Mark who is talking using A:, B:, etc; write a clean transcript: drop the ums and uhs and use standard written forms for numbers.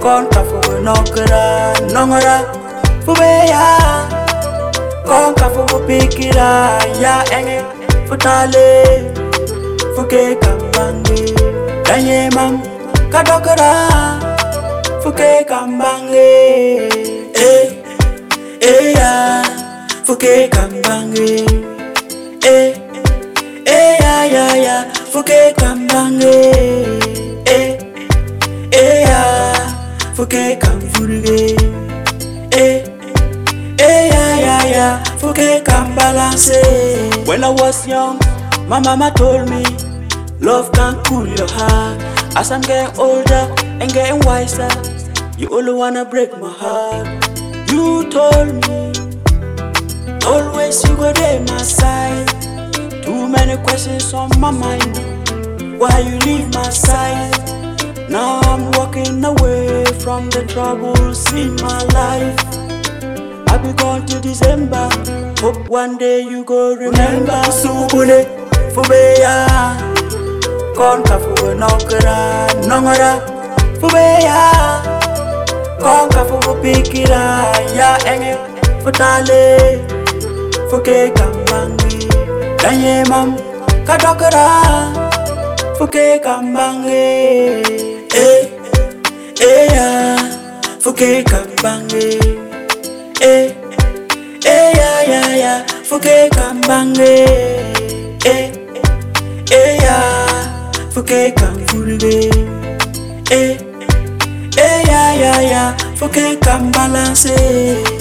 A: con cà phô nongera nongora fubeya con cà phô pikira ya enge futale fuke kambange danye mam kadokera fuke kambange ya fuke kambange ya fuke kambange ya fuke kamfurge ya fuke kambalance. When I was young, my mama told me love can cool your heart. As I'm getting older and getting wiser, you only wanna break my heart. You told me always you go there my side. Too many questions on my mind. Why you leave my side? Now I'm walking away from the troubles in my life. I'll be gone till December. Hope one day you go remember. Subule fubeya con cà phô nongera nongora fubeya con cà phô pikira ya enge futale fuke kambange danye mam kadokera fuke kambange ya fuke kambange ya fuke kambange ya fuke kamfurge ya fuke kambalance.